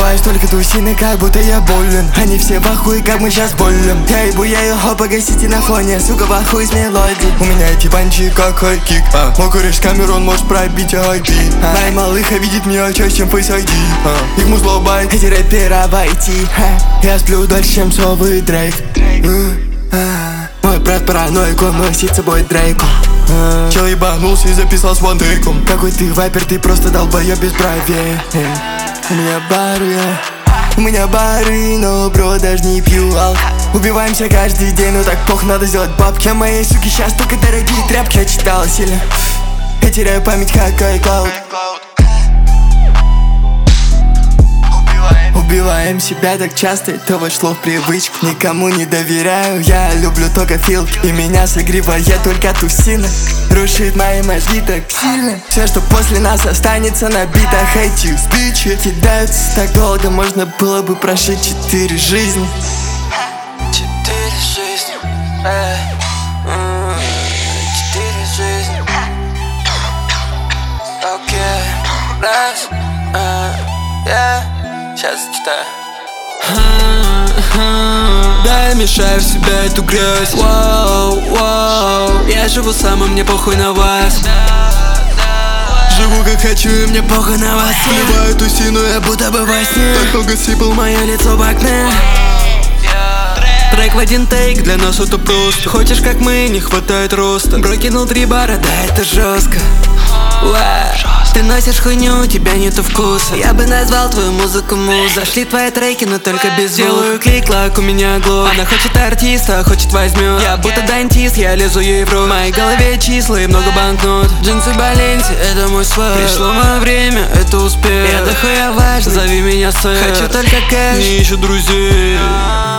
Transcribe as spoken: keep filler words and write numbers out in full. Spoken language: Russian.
Убиваешь только тусины, как будто я болен. Они все в ахуе, как мы сейчас болем. Я ебу, я его погасите на фоне. Сука, в ахуе с мелодией. У меня эти панчи, как хайкик. а. Мой кореш камеру, он может пробить ай пи. а. Моя малыха видит меня чаще, чем Face ай ди. а. Их музло байт, эти рэпера обойти. а. Я сплю дольше, чем совый Дрейк. Мой брат параноик, он носит с собой Дрейку. Чел ебанулся и записал с вантейком. Какой ты вайпер, ты просто долбоёб без бровей. У меня бары, у меня бары, но бро даже не пью алк. Убиваемся каждый день, но так пох, надо сделать бабки. А моей суки сейчас только дорогие тряпки. Я читал сильно, я теряю память как iCloud. Убиваем себя так часто, это вошло в привычку. Никому не доверяю, я люблю только филки. И меня согревает только тусина. Рушит мои мозги так сильно. Все, что после нас останется на битах. Эти бичи кидаются так долго, можно было бы прожить четыре жизни. Четыре жизни, эй, м, четыре жизни. Окей, раз, а, я сейчас читаю. Да, мешаю в себя эту грязь. Вау, вау. Я живу сам, и мне похуй на вас. Живу как хочу, и мне похуй на вас. Поливаю тусину, я будто бы во сне. Так много сипал мое лицо в окне. Трек в один тейк, для нас это просто. Хочешь как мы, не хватает роста. Бро кинул три бара, да это жестко. Уа. Ты носишь хуйню, у тебя нету вкуса. Я бы назвал твою музыку муза. Зашли твои треки, но только без звука. Делаю клик, лак, у меня глуп. Она хочет артиста, хочет возьмет. Я будто дантист, я лезу ей в рот. В моей голове числа и много банкнот. Джинсы Баленси, это мой свой. Пришло мое время, это успех. Я дохуя важно, зови меня сэр. Хочу только кэш, не ищу друзей.